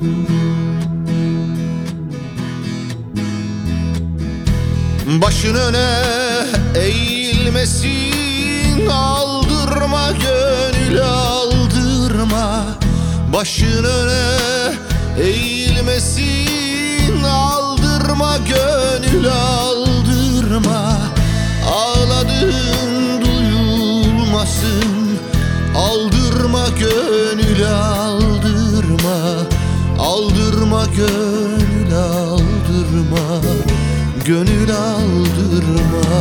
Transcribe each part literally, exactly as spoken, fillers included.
Başın öne eğilmesin, aldırma gönül aldırma. Başın öne eğilmesin, aldırma gönül aldırma. Ağladığın duyulmasın, aldırma gönül aldırma. Aldırma gönül aldırma, gönül aldırma.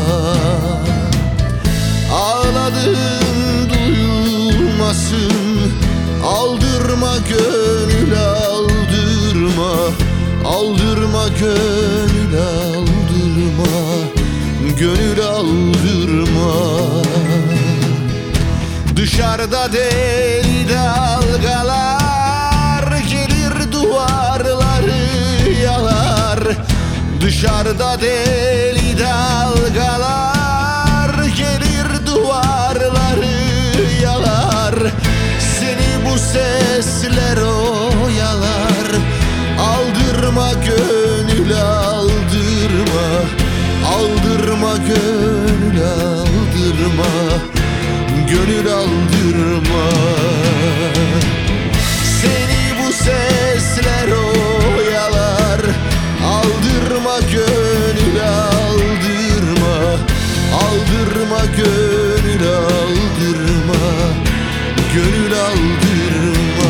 Ağladığın duyulmasın, aldırma gönül aldırma. Aldırma gönül aldırma, gönül aldırma. Dışarıda deli dalgalar gelir duvarları yalar. Dışarıda deli dalgalar gelir duvarları yalar. Seni bu sesler oyalar. Aldırma gönül aldırma. Aldırma gönül aldırma, gönül aldırma. Seni bu sesler oyalar. Aldırma gönül aldırma. Aldırma gönül aldırma, gönül aldırma.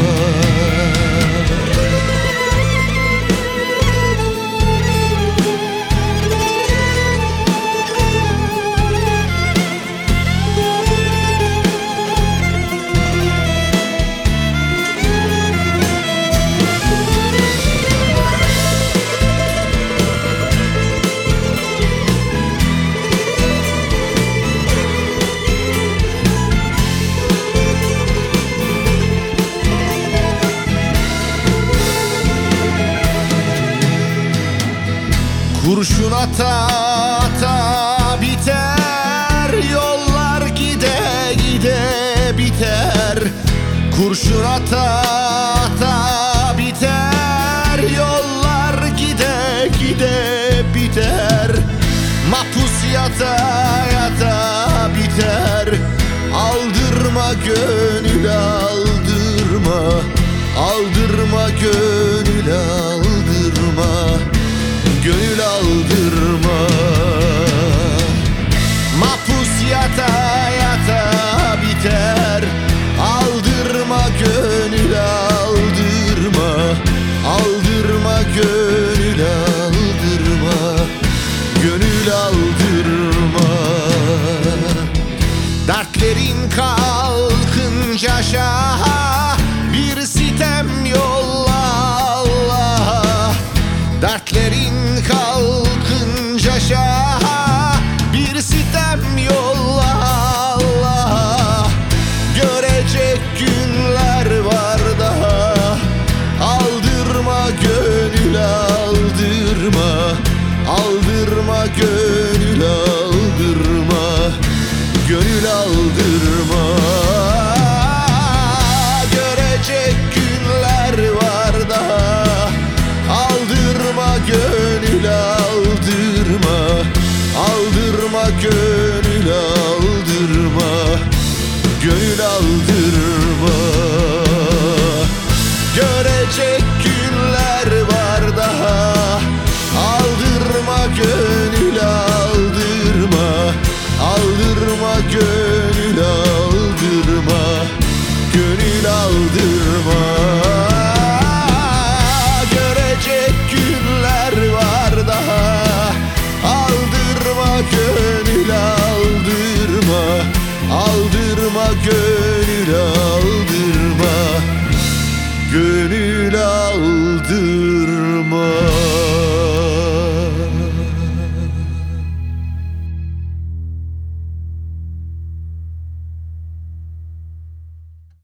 Kurşun ata ata biter, yollar gide gide biter. Kurşun ata ata biter, yollar gide gide biter. Mahpus yata yata biter. Aldırma gönül aldırma. Aldırma gönül aldırma, gönül aldırma. Mahpus yata yata biter. Aldırma gönül aldırma. Aldırma gönül aldırma, gönül aldırma. Dertlerin kalkınca şaha bir sitem yolla Allah. Dertlerin kalkınca şaha bir sitem yolla Allah. Görecek günler var daha. Aldırma gönül aldırma. Aldırma gönül aldırma, gönül aldırma. Görecek günler var daha. Aldırma gönül aldırma. Aldırma gönül aldırma, gönül aldırma. Görecek günler var daha. Aldırma gönül aldırma. Aldırma gönül aldırma, gönül aldırma. Görecek günler var daha. Aldırma gönül aldırma. Aldırma gönül